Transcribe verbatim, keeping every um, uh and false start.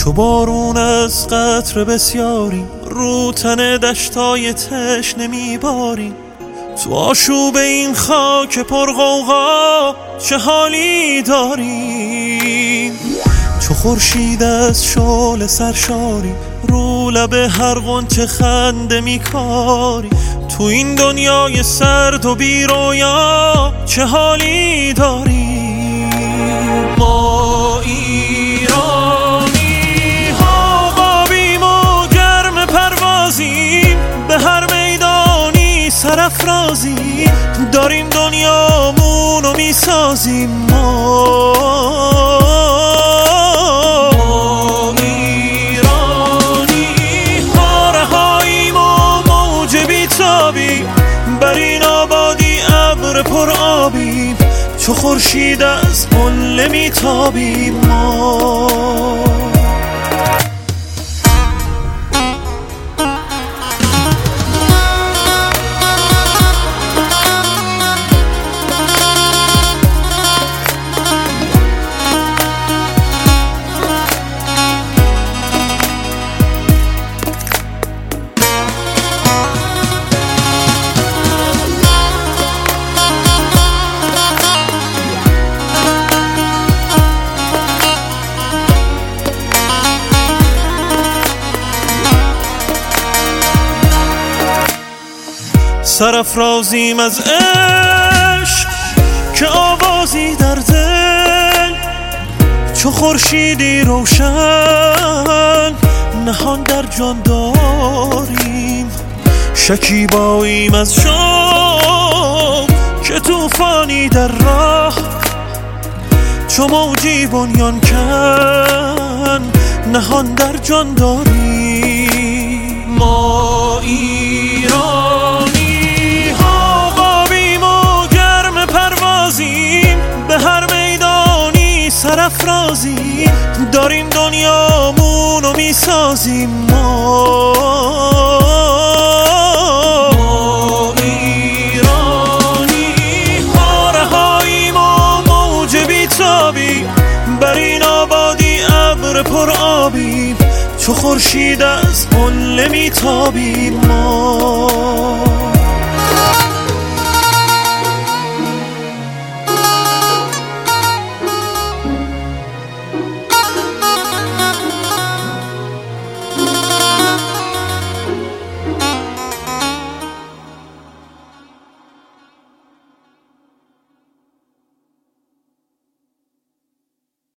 تو بارون از قطر بسیاری، رو تن دشتای تشنه میباری. تو آشوب این خاک پرغوغا چه حالی داری. چو خورشید از شعله سرشاری، رو لب هر غنچه خنده میکاری. تو این دنیای سرد و بی رویا چه حالی داری. ما ایرانی ها قابیم و گرم پروازیم، به هر میدانی سرافرازیم. داریم دنیامونو میسازیم. ما بر این آبادی ابر پر آبیم، چو خورشید از قله میتابیم. ما سرافرازیم از عشق که آوازی در دل، چو خورشیدی روشن نهان در جان داریم. شکیباییم از شوق که طوفانی در راه، چو موجی بنیان کن نهان در جان داریم. ما ایرانی ها قابیم و گرم پروازیم، به هر میدانی سرافرازیم. داریم دنیامونو میسازیم. ما ما ایرانی ها رهاییم و موج بیتابیم، بر این آبادی ابر پر آبیم، چو خورشید از قله میتابیم. ما